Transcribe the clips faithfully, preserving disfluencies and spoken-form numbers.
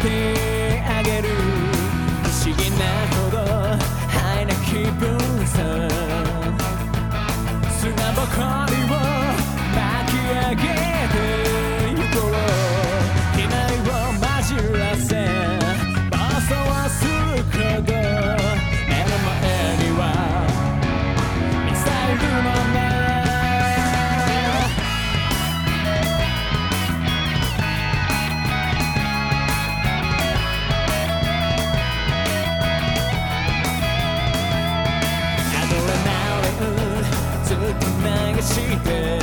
てあげる不思議なほどハイな気分さ砂ぼこりを巻き上げてゆこう機内を混じらせ暴走はするほど目の前にはミサイルの目ずっと流して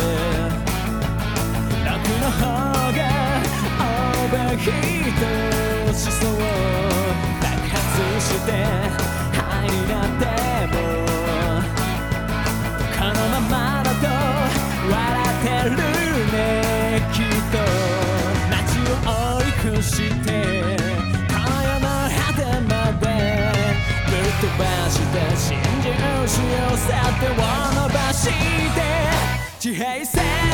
楽の方がオーバーヒートしそう爆発してハイになってもこのままだと笑ってるねきっと街を追い越して今夜の果てまでぶっ飛ばして真珠しようさってを伸ばして地平線